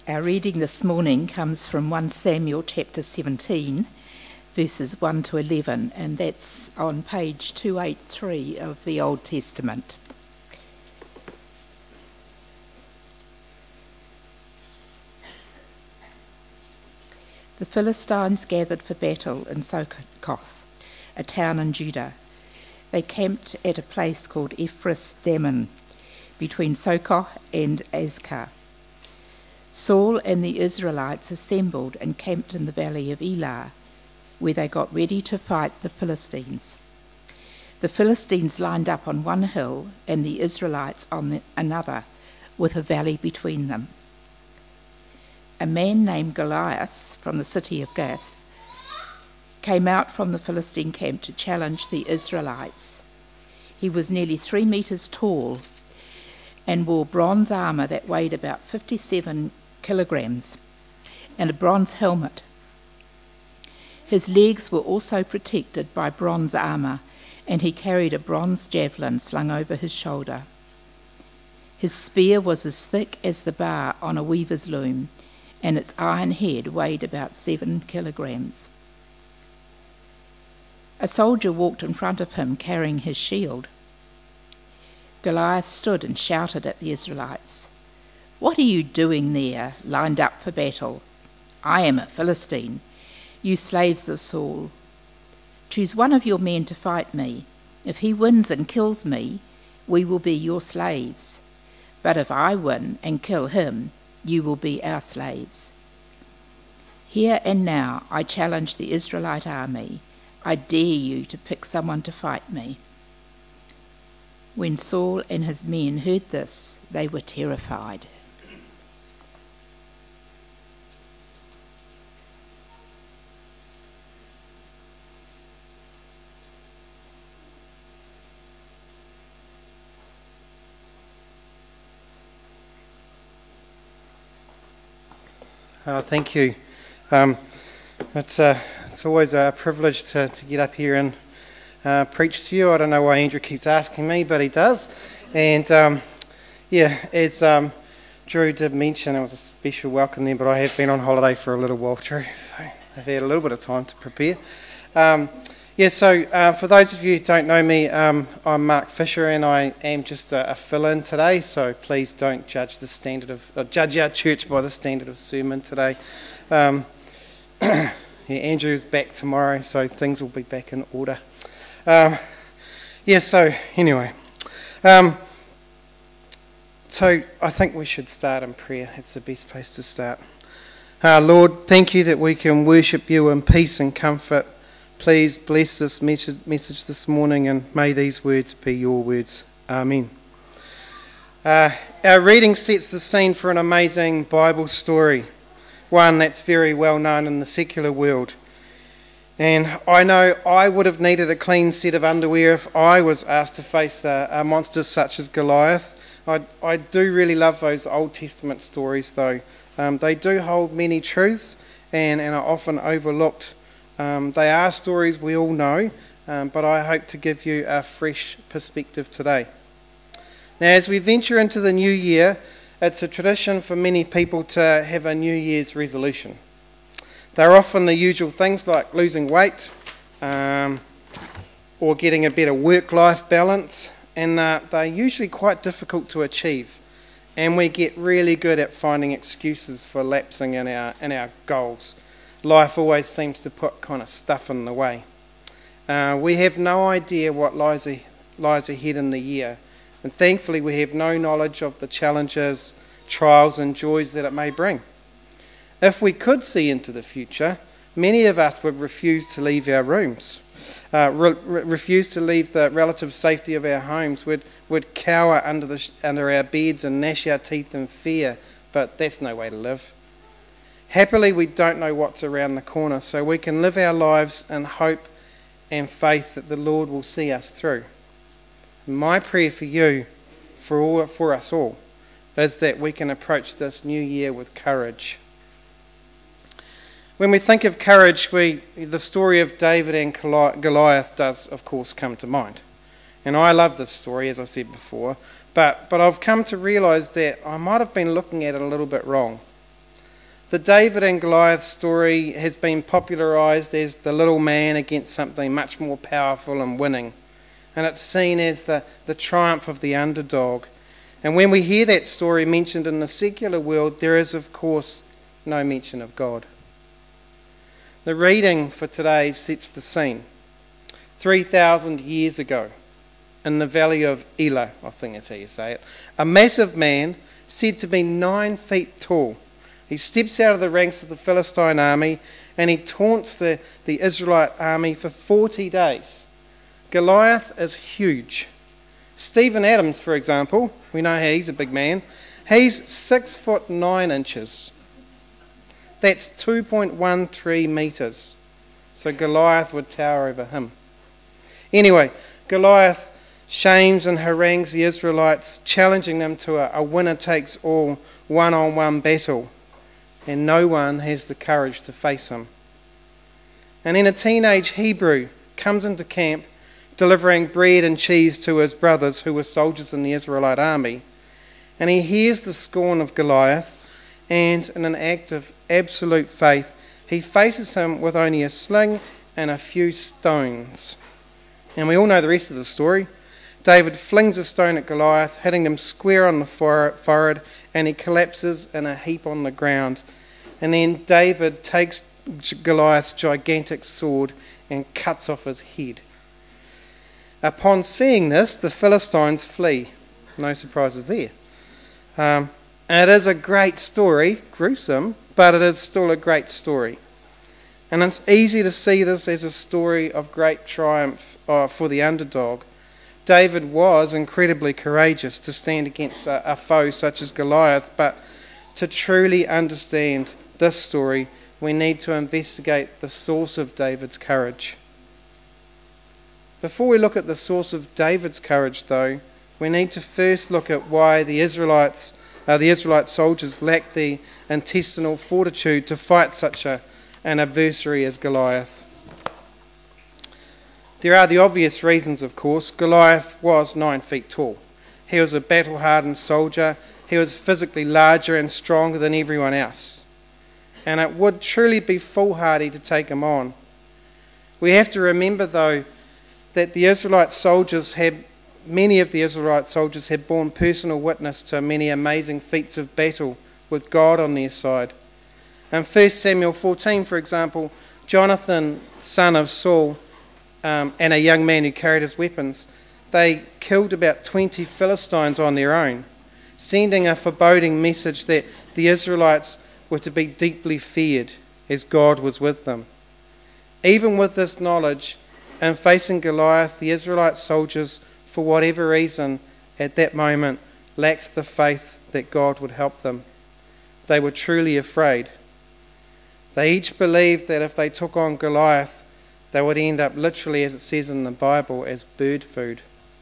Our reading this morning comes from 1 Samuel chapter 17, verses 1 to 11, and that's on page 283 of the Old Testament. The Philistines gathered for battle in Succoth, a town in Judah. They camped at a place called Ephrath Dammim, between Succoth and Azekah. Saul and the Israelites assembled and camped in the valley of Elah, where they got ready to fight the Philistines. The Philistines lined up on one hill and the Israelites on another, with a valley between them. A man named Goliath from the city of Gath came out from the Philistine camp to challenge the Israelites. He was nearly 3 meters tall and wore bronze armour that weighed about 57 kilograms and a bronze helmet. His legs were also protected by bronze armour, and he carried a bronze javelin slung over his shoulder. His spear was as thick as the bar on a weaver's loom, and its iron head weighed about 7 kilograms. A soldier walked in front of him carrying his shield. Goliath stood and shouted at the Israelites, "What are you doing there, lined up for battle? I am a Philistine, you slaves of Saul. Choose one of your men to fight me. If he wins and kills me, we will be your slaves. But if I win and kill him, you will be our slaves. Here and now I challenge the Israelite army. I dare you to pick someone to fight me." When Saul and his men heard this, they were terrified. Thank you. It's always a privilege to get up here and preach to you. I don't know why Andrew keeps asking me, but he does. And as Drew did mention, it was a special welcome then, but I have been on holiday for a little while, Drew, so I've had a little bit of time to prepare. For those of you who don't know me, I'm Mark Fisher, and I am just a fill-in today, so please don't judge our church by the standard of sermon today. Andrew's back tomorrow, so things will be back in order. So I think we should start in prayer. It's the best place to start. Lord, thank you that we can worship you in peace and comfort. Please bless this message this morning, and may these words be your words. Amen. Our reading sets the scene for an amazing Bible story, one that's very well known in the secular world. And I know I would have needed a clean set of underwear if I was asked to face a monster such as Goliath. I do really love those Old Testament stories, though. They do hold many truths and are often overlooked. They are stories we all know, but I hope to give you a fresh perspective today. Now, as we venture into the new year, it's a tradition for many people to have a New Year's resolution. They're often the usual things like losing weight or getting a better work-life balance, and they're usually quite difficult to achieve. And we get really good at finding excuses for lapsing in our goals. Life always seems to put kind of stuff in the way. We have no idea what lies ahead in the year, and thankfully we have no knowledge of the challenges, trials and joys that it may bring. If we could see into the future, many of us would refuse to leave our rooms, refuse to leave the relative safety of our homes, would cower under our beds and gnash our teeth in fear, but that's no way to live. Happily, we don't know what's around the corner, so we can live our lives in hope and faith that the Lord will see us through. My prayer for you, for us all, is that we can approach this new year with courage. When we think of courage, the story of David and Goliath does, of course, come to mind. And I love this story, as I said before, but I've come to realise that I might have been looking at it a little bit wrong. The David and Goliath story has been popularised as the little man against something much more powerful and winning. And it's seen as the triumph of the underdog. And when we hear that story mentioned in the secular world, there is, of course, no mention of God. The reading for today sets the scene. 3,000 years ago, in the valley of Elah, I think that's how you say it, a massive man said to be 9 feet tall. He steps out of the ranks of the Philistine army and he taunts the Israelite army for 40 days. Goliath is huge. Stephen Adams, for example, we know how he's a big man. He's 6 foot 9 inches. That's 2.13 metres. So Goliath would tower over him. Anyway, Goliath shames and harangues the Israelites, challenging them to a winner-takes-all, one-on-one battle. And no one has the courage to face him. And then a teenage Hebrew comes into camp, delivering bread and cheese to his brothers who were soldiers in the Israelite army. And he hears the scorn of Goliath, and in an act of absolute faith, he faces him with only a sling and a few stones. And we all know the rest of the story. David flings a stone at Goliath, hitting him square on the forehead, and he collapses in a heap on the ground. And then David takes Goliath's gigantic sword and cuts off his head. Upon seeing this, the Philistines flee. No surprises there. And it is a great story, gruesome, but it is still a great story. And it's easy to see this as a story of great triumph for the underdog. David was incredibly courageous to stand against a foe such as Goliath, but to truly understand this story, we need to investigate the source of David's courage. Before we look at the source of David's courage, though, we need to first look at why the Israelite soldiers lacked the intestinal fortitude to fight such an adversary as Goliath. There are the obvious reasons, of course. Goliath was 9 feet tall. He was a battle-hardened soldier. He was physically larger and stronger than everyone else. And it would truly be foolhardy to take him on. We have to remember, though, that many of the Israelite soldiers had borne personal witness to many amazing feats of battle with God on their side. In 1 Samuel 14, for example, Jonathan, son of Saul, and a young man who carried his weapons, they killed about 20 Philistines on their own, sending a foreboding message that the Israelites were to be deeply feared as God was with them. Even with this knowledge, and facing Goliath, the Israelite soldiers, for whatever reason, at that moment, lacked the faith that God would help them. They were truly afraid. They each believed that if they took on Goliath, they would end up literally, as it says in the Bible, as bird food.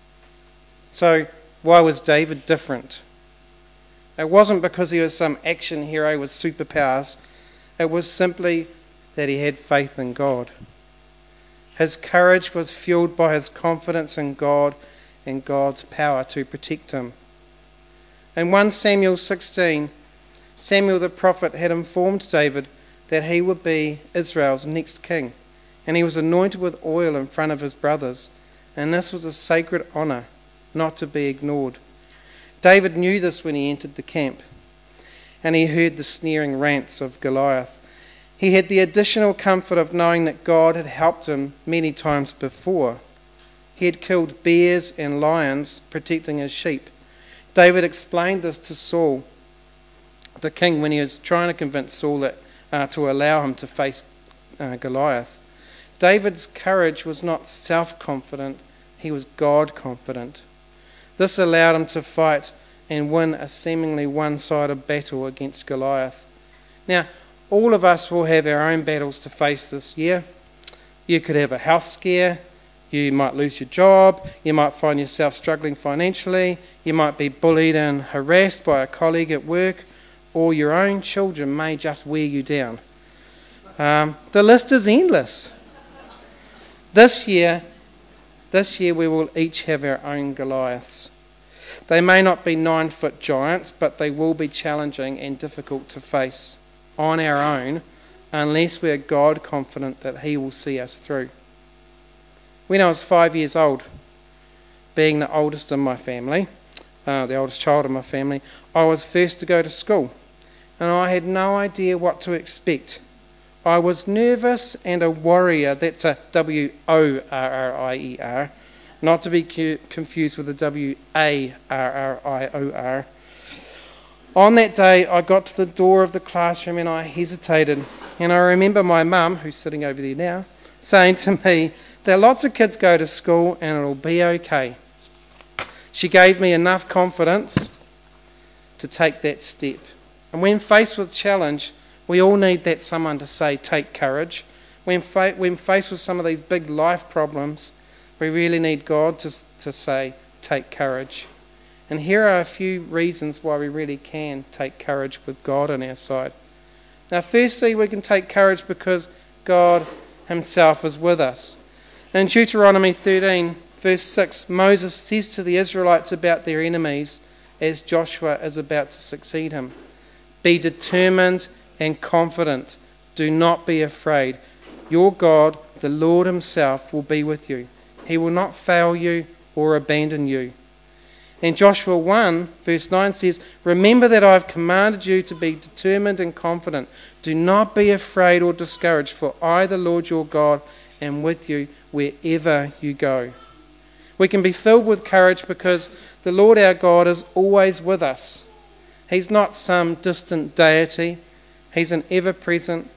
So, why was David different? It wasn't because he was some action hero with superpowers. It was simply that he had faith in God. His courage was fueled by his confidence in God and God's power to protect him. In 1 Samuel 16, Samuel the prophet had informed David that he would be Israel's next king. And he was anointed with oil in front of his brothers. And this was a sacred honour, not to be ignored. David knew this when he entered the camp. And he heard the sneering rants of Goliath. He had the additional comfort of knowing that God had helped him many times before. He had killed bears and lions, protecting his sheep. David explained this to Saul, the king, when he was trying to convince Saul to allow him to face Goliath. David's courage was not self-confident, he was God-confident. This allowed him to fight and win a seemingly one-sided battle against Goliath. Now, all of us will have our own battles to face this year. You could have a health scare, you might lose your job, you might find yourself struggling financially, you might be bullied and harassed by a colleague at work, or your own children may just wear you down. The list is endless. This year we will each have our own Goliaths. They may not be 9-foot giants, but they will be challenging and difficult to face on our own unless we are God confident that He will see us through. When I was 5 years old, being the oldest in my family, the oldest child in my family, I was first to go to school, and I had no idea what to expect. I was nervous and a worrier. That's a W-O-R-R-I-E-R, not to be confused with a W-A-R-R-I-O-R. On that day, I got to the door of the classroom and I hesitated. And I remember my mum, who's sitting over there now, saying to me that lots of kids go to school and it'll be okay. She gave me enough confidence to take that step. And when faced with challenge, we all need that someone to say, take courage. When faced with some of these big life problems, we really need God to say, take courage. And here are a few reasons why we really can take courage with God on our side. Now, firstly, we can take courage because God Himself is with us. In Deuteronomy 13, verse 6, Moses says to the Israelites about their enemies as Joshua is about to succeed him, be determined and confident. Do not be afraid. Your God, the Lord Himself, will be with you. He will not fail you or abandon you. And Joshua 1, verse 9 says, remember that I have commanded you to be determined and confident. Do not be afraid or discouraged, for I, the Lord your God, am with you wherever you go. We can be filled with courage because the Lord our God is always with us. He's not some distant deity. He is ever present,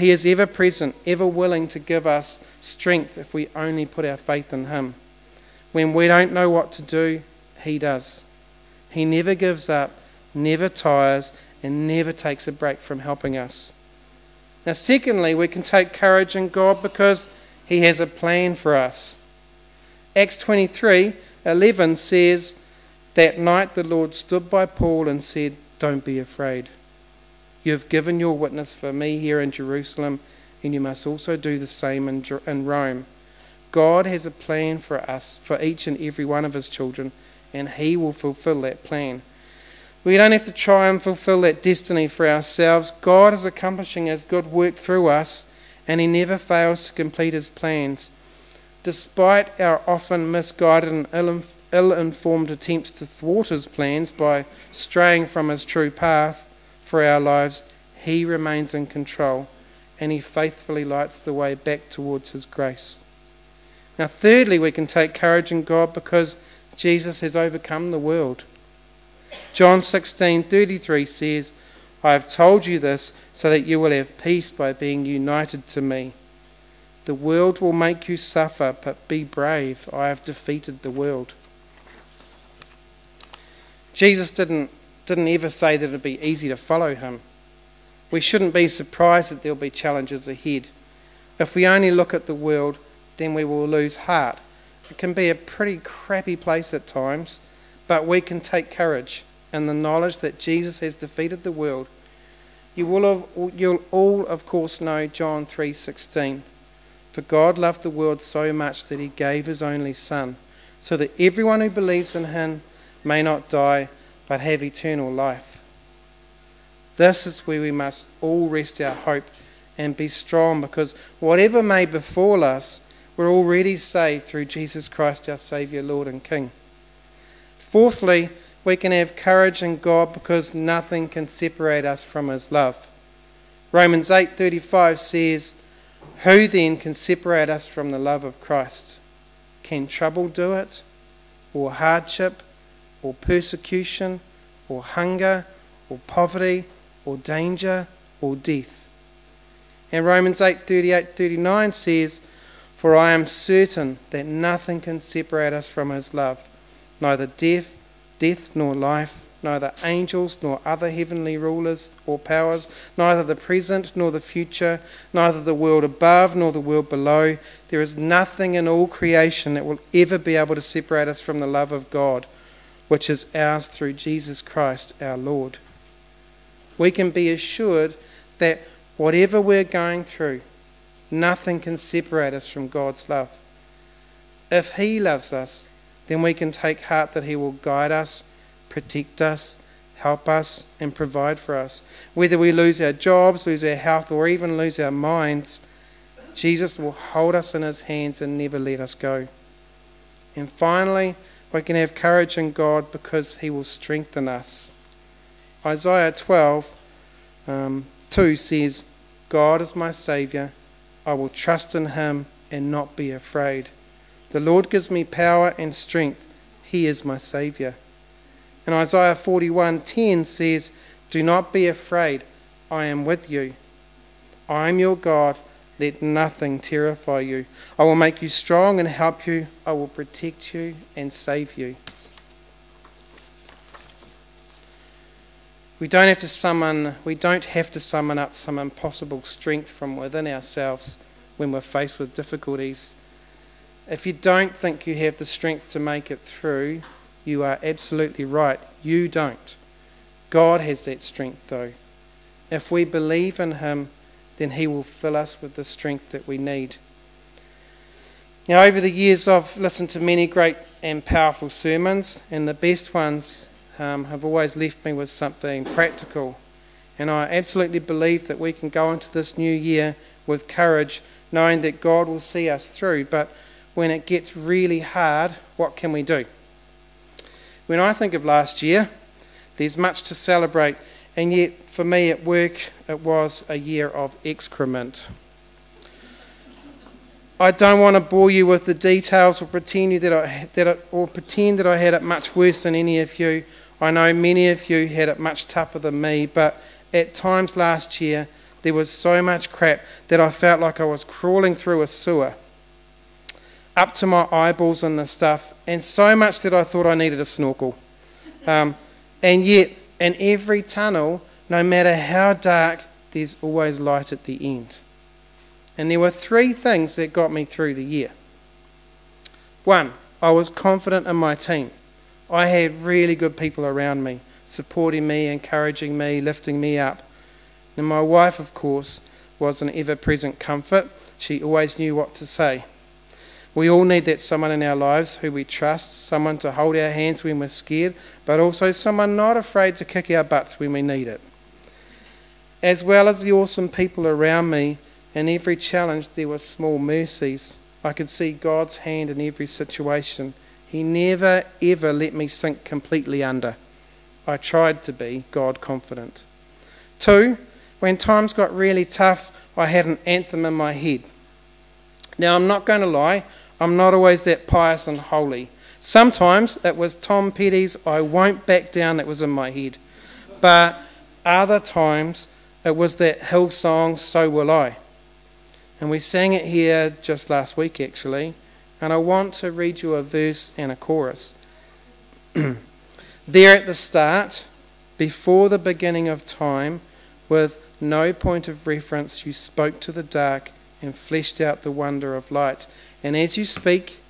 ever willing to give us strength if we only put our faith in Him. When we don't know what to do, He does. He never gives up, never tires, and never takes a break from helping us. Now, secondly, we can take courage in God because He has a plan for us. Acts 23:11 says, that night the Lord stood by Paul and said, don't be afraid. You have given your witness for me here in Jerusalem, and you must also do the same in Rome. God has a plan for us, for each and every one of His children, and He will fulfill that plan. We don't have to try and fulfill that destiny for ourselves. God is accomplishing His good work through us, and He never fails to complete His plans. Despite our often misguided and ill-informed attempts to thwart His plans by straying from His true path for our lives, He remains in control, and He faithfully lights the way back towards His grace. Now, thirdly, we can take courage in God because Jesus has overcome the world. John 16:33 says, I have told you this so that you will have peace by being united to me. The world will make you suffer, but be brave. I have defeated the world. Jesus didn't ever say that it would be easy to follow Him. We shouldn't be surprised that there will be challenges ahead. If we only look at the world, then we will lose heart. It can be a pretty crappy place at times, but we can take courage in the knowledge that Jesus has defeated the world. You'll all, of course, know John 3:16. For God loved the world so much that He gave His only Son, so that everyone who believes in Him may not die, but have eternal life. This is where we must all rest our hope and be strong, because whatever may befall us, we're already saved through Jesus Christ, our Saviour, Lord and King. Fourthly, we can have courage in God because nothing can separate us from His love. Romans 8:35 says, who then can separate us from the love of Christ? Can trouble do it? Or hardship? Or persecution? Or hunger? Or poverty? Or danger? Or death? And Romans 8:38-39 says, for I am certain that nothing can separate us from His love, neither death nor life, neither angels nor other heavenly rulers or powers, neither the present nor the future, neither the world above nor the world below. There is nothing in all creation that will ever be able to separate us from the love of God, which is ours through Jesus Christ our Lord. We can be assured that whatever we're going through, nothing can separate us from God's love. If He loves us, then we can take heart that He will guide us, protect us, help us and provide for us. Whether we lose our jobs, lose our health, or even lose our minds, Jesus will hold us in his hands and never let us go. And finally, we can have courage in God because he will strengthen us. Isaiah 12:2 says, God is my Saviour. I will trust in him and not be afraid. The Lord gives me power and strength. He is my Saviour. And Isaiah 41:10 says, do not be afraid. I am with you. I am your God. Let nothing terrify you. I will make you strong and help you. I will protect you and save you. We don't have to summon up some impossible strength from within ourselves when we're faced with difficulties. If you don't think you have the strength to make it through, you are absolutely right. You don't. God has that strength though. If we believe in him, then he will fill us with the strength that we need. Now, over the years, I've listened to many great and powerful sermons, and the best ones have always left me with something practical. And I absolutely believe that we can go into this new year with courage, knowing that God will see us through. But when it gets really hard, what can we do? When I think of last year, there's much to celebrate, and yet for me at work it was a year of excrement. I don't want to bore you with the details or pretend that I had it much worse than any of you. I know many of you had it much tougher than me, but at times last year there was so much crap that I felt like I was crawling through a sewer, up to my eyeballs in the stuff, and so much that I thought I needed a snorkel. And yet, in every tunnel, no matter how dark, there's always light at the end. And there were 3 things that got me through the year. 1, I was confident in my team. I had really good people around me, supporting me, encouraging me, lifting me up. And my wife, of course, was an ever-present comfort. She always knew what to say. We all need that someone in our lives who we trust, someone to hold our hands when we're scared, but also someone not afraid to kick our butts when we need it. As well as the awesome people around me, in every challenge there were small mercies. I could see God's hand in every situation. He never ever let me sink completely under. I tried to be God confident. 2, when times got really tough, I had an anthem in my head. Now, I'm not going to lie, I'm not always that pious and holy. Sometimes it was Tom Petty's I Won't Back Down that was in my head. But other times it was that Hillsong, So Will I. And we sang it here just last week actually. And I want to read you a verse and a chorus. There at the start, before the beginning of time, with no point of reference, you spoke to the dark and fleshed out the wonder of light. And as you speak,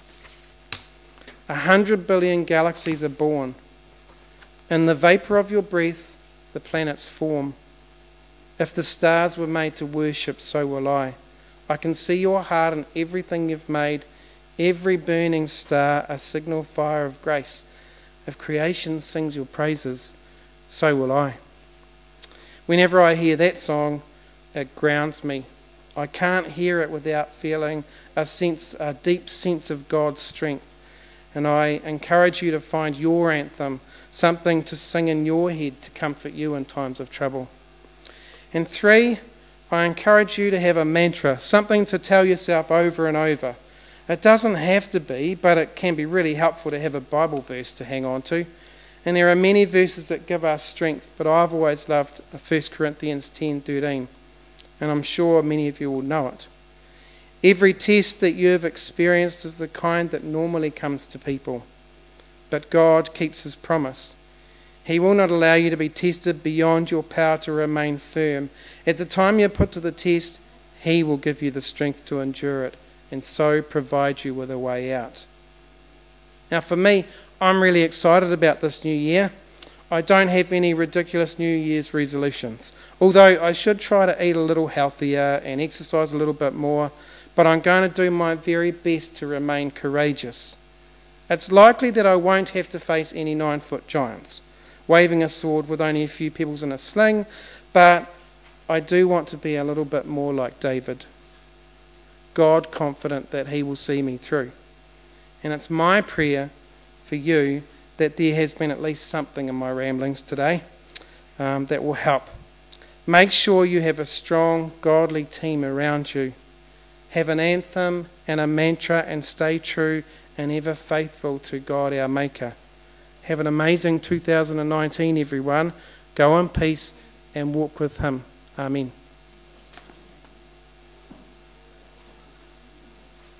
100 billion galaxies are born. In the vapour of your breath, the planets form. If the stars were made to worship, so will I. I can see your heart in everything you've made, every burning star, a signal fire of grace. If creation sings your praises, so will I. Whenever I hear that song, it grounds me. I can't hear it without feeling a deep sense of God's strength. And I encourage you to find your anthem, something to sing in your head to comfort you in times of trouble. And 3, I encourage you to have a mantra, something to tell yourself over and over. It doesn't have to be, but it can be really helpful to have a Bible verse to hang on to. And there are many verses that give us strength, but I've always loved 1 Corinthians 10:13. And I'm sure many of you will know it. Every test that you have experienced is the kind that normally comes to people. But God keeps his promise. He will not allow you to be tested beyond your power to remain firm. At the time you're put to the test, he will give you the strength to endure it and so provide you with a way out. Now for me, I'm really excited about this new year. I don't have any ridiculous New Year's resolutions, although I should try to eat a little healthier and exercise a little bit more, but I'm going to do my very best to remain courageous. It's likely that I won't have to face any 9-foot giants. waving a sword with only a few pebbles in a sling, but I do want to be a little bit more like David. God confident that he will see me through. And it's my prayer for you that there has been at least something in my ramblings today that will help. Make sure you have a strong, godly team around you. Have an anthem and a mantra and stay true and ever faithful to God our Maker. Have an amazing 2019, everyone. Go in peace and walk with him. Amen.